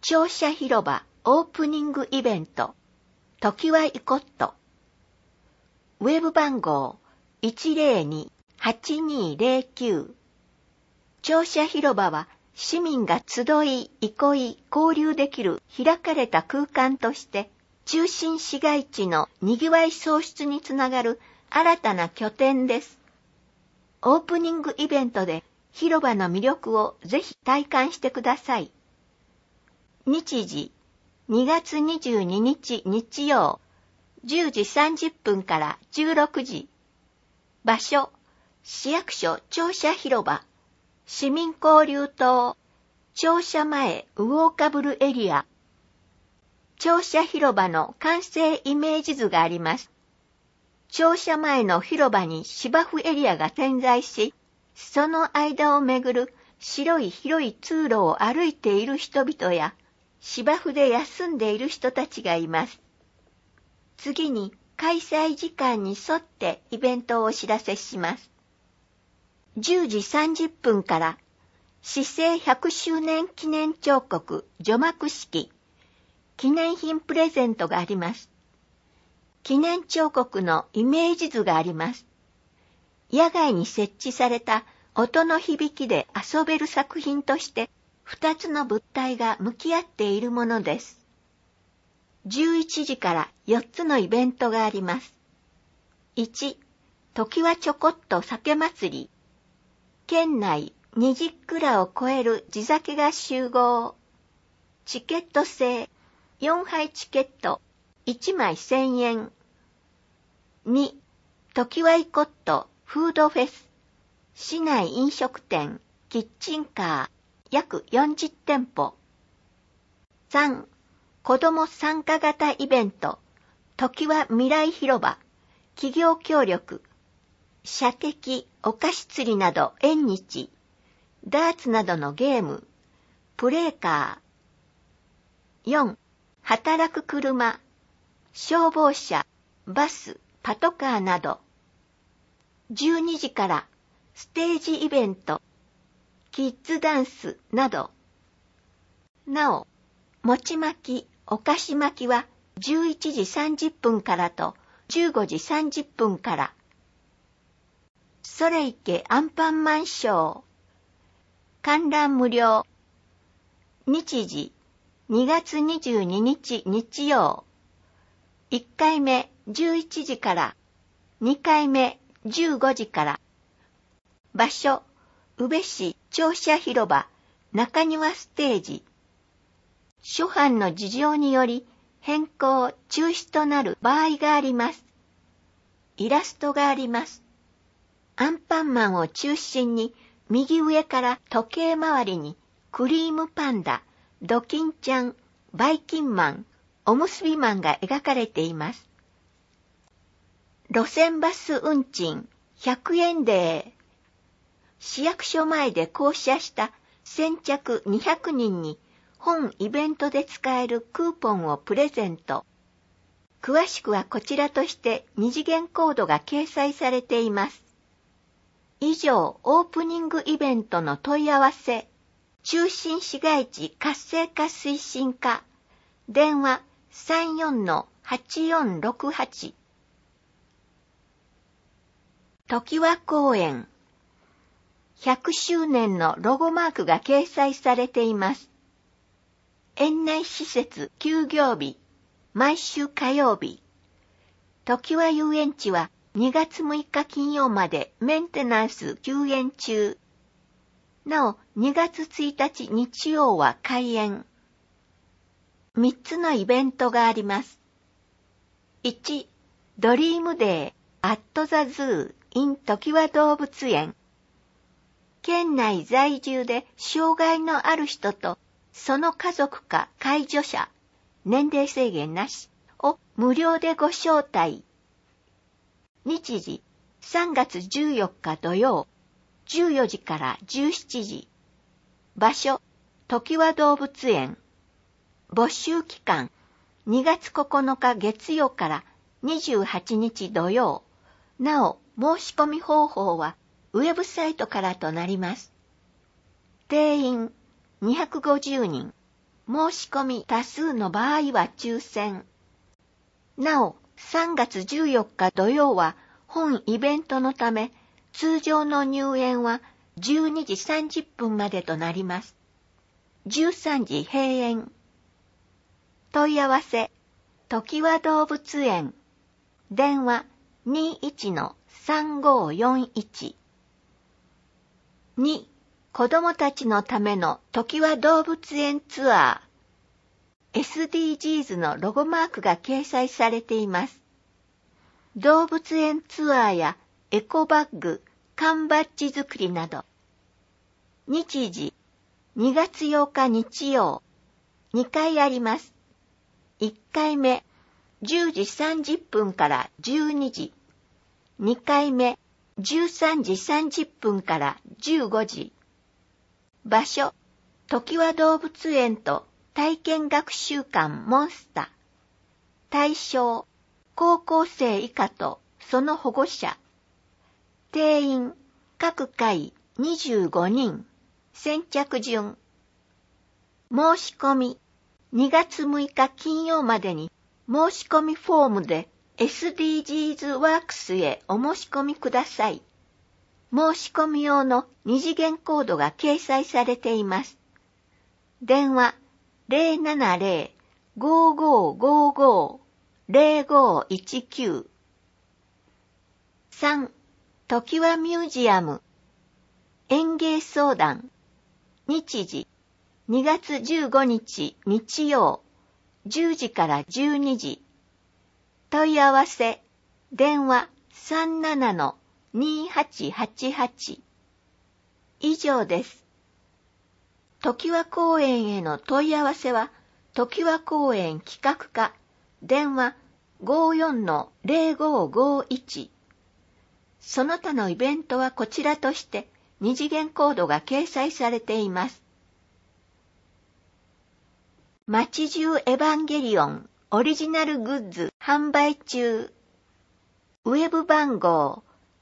庁舎広場オープニングイベント、ときわいコット。ウェブ番号 102-8209。庁舎広場は市民が集い、憩い、交流できる開かれた空間として、中心市街地の賑わい創出につながる新たな拠点です。オープニングイベントで広場の魅力をぜひ体感してください。日時、2月22日日曜、10時30分から16時。場所、市役所庁舎広場、市民交流棟、庁舎前ウォーカブルエリア。庁舎広場の完成イメージ図があります。庁舎前の広場に芝生エリアが点在し、その間を巡る白い広い通路を歩いている人々や、芝生で休んでいる人たちがいます。次に開催時間に沿ってイベントをお知らせします。10時30分から市政100周年記念彫刻除幕式、記念品プレゼントがあります。記念彫刻のイメージ図があります。野外に設置された音の響きで遊べる作品として2つの物体が向き合っているものです。11時から4つのイベントがあります。1、ときわちょこっと酒祭り。県内20蔵を超える地酒が集合。チケット制、4杯チケット、1枚1000円。2、ときわいコットフードフェス。市内飲食店、キッチンカー、約40店舗。3、子ども参加型イベント、ときわ未来広場、企業協力、射的、お菓子釣りなど縁日、ダーツなどのゲーム、プレーカー。4、働く車、消防車、バス、パトカーなど。12時からステージイベント、キッズダンスなど。なお、餅巻き、お菓子巻きは11時30分からと15時30分から。それいけアンパンマンショー。観覧無料。日時、2月22日日曜。1回目11時から、2回目15時から。場所、宇部市庁舎広場、中庭ステージ。諸般の事情により変更・中止となる場合があります。イラストがあります。アンパンマンを中心に右上から時計回りにクリームパンダ、ドキンちゃん、バイキンマン、おむすびマンが描かれています。路線バス運賃100円で市役所前で降車した先着200人に本イベントで使えるクーポンをプレゼント。詳しくはこちらとして二次元コードが掲載されています。以上、オープニングイベントの問い合わせ。中心市街地活性化推進課。電話 34-8468。ときわ公園。100周年のロゴマークが掲載されています。園内施設休業日、毎週火曜日。ときわ遊園地は2月6日金曜までメンテナンス休園中。なお、2月1日日曜は開園。3つのイベントがあります。1、ドリームデー、アットザズー、インときわ動物園。県内在住で障害のある人と、その家族か介助者、年齢制限なしを無料でご招待。日時、3月14日土曜、14時から17時。場所、ときわ動物園。募集期間、2月9日月曜から28日土曜。なお、申し込み方法はウェブサイトからとなります。定員250人。 申し込み多数の場合は抽選。なお、3月14日土曜は本イベントのため、通常の入園は12時30分までとなります。13時閉園。問い合わせ、ときわ動物園。電話 21-3541。2、子供たちのためのときわ動物園ツアー。SDGs のロゴマークが掲載されています。動物園ツアーやエコバッグ、缶バッジ作りなど。日時、2月8日日曜、2回あります。1回目、10時30分から12時。2回目、13時30分から15時。場所、ときわ動物園と体験学習館モンスター。対象、高校生以下とその保護者。定員、各回25人。先着順。申し込み、2月6日金曜までに申し込みフォームで SDGs ワークスへお申し込みください。申し込み用の二次元コードが掲載されています。電話 070-5555-0519。3、ときわミュージアム。園芸相談。日時、2月15日日曜、10時から12時。問い合わせ、電話 37-2888。以上です。ときわ公園への問い合わせは、ときわ公園企画課、電話 54-0551。その他のイベントはこちらとして、二次元コードが掲載されています。街中エヴァンゲリオンオリジナルグッズ販売中。ウェブ番号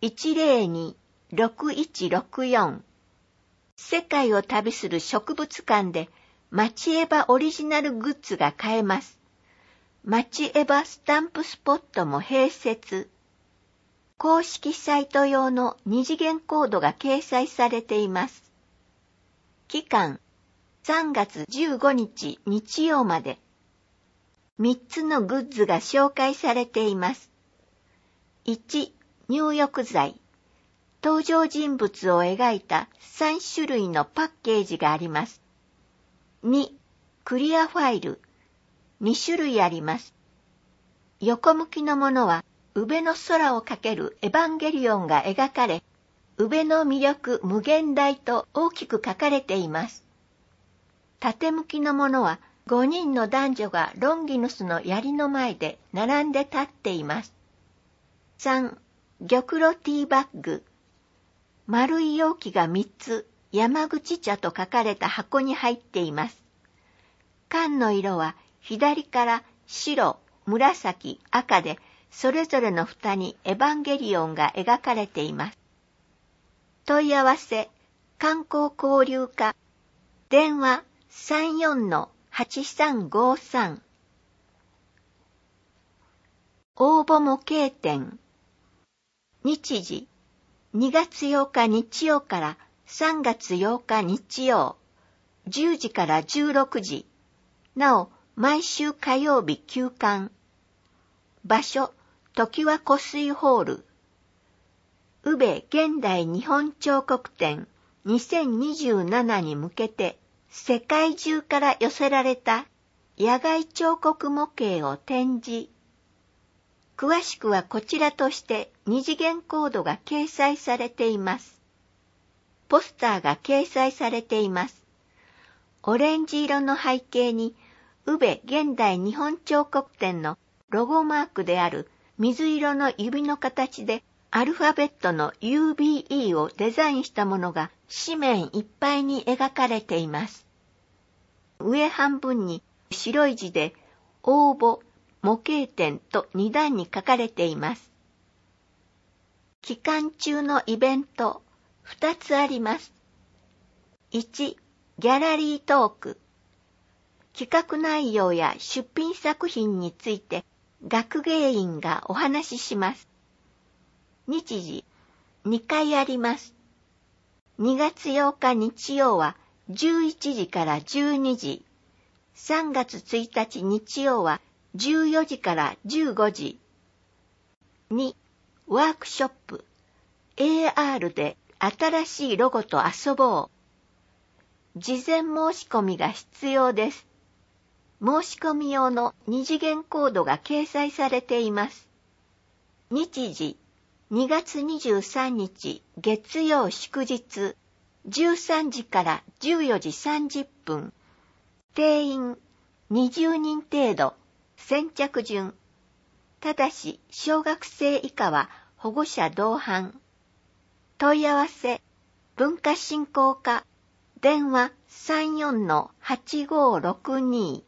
102-6164。世界を旅する植物館で街エヴァオリジナルグッズが買えます。街エヴァスタンプスポットも併設。公式サイト用の二次元コードが掲載されています。期間、3月15日日曜まで。3つのグッズが紹介されています。1、入浴剤。登場人物を描いた3種類のパッケージがあります。2、クリアファイル。2種類あります。横向きのものは、宇部の空をかけるエヴァンゲリオンが描かれ、宇部の魅力無限大と大きく書かれています。縦向きのものは、5人の男女がロンギヌスの槍の前で並んで立っています。3、玉露ティーバッグ。丸い容器が3つ、山口茶と書かれた箱に入っています。缶の色は左から白、紫、赤で、それぞれの蓋にエヴァンゲリオンが描かれています。問い合わせ、観光交流課、電話 34-8353。応募模型展。日時、2月8日日曜から3月8日日曜、10時から16時。なお、毎週火曜日休館。場所、ときわ湖水ホール。宇部現代日本彫刻展2027に向けて、世界中から寄せられた野外彫刻模型を展示。詳しくはこちらとして二次元コードが掲載されています。ポスターが掲載されています。オレンジ色の背景に、宇部現代日本彫刻展のロゴマークである水色の指の形でアルファベットの UBE をデザインしたものが紙面いっぱいに描かれています。上半分に白い字で応募、模型展と2段に書かれています。期間中のイベント2つあります。1、ギャラリートーク。 企画内容や出品作品について学芸員がお話しします。日時、2回あります。2月8日日曜は11時から12時。3月1日日曜は14時から15時。2、ワークショップ。AR で新しいロゴと遊ぼう。事前申し込みが必要です。申し込み用の二次元コードが掲載されています。日時、2月23日月曜祝日、13時から14時30分。定員20人程度。先着順。ただし、小学生以下は保護者同伴。問い合わせ、文化振興課、電話 34-8562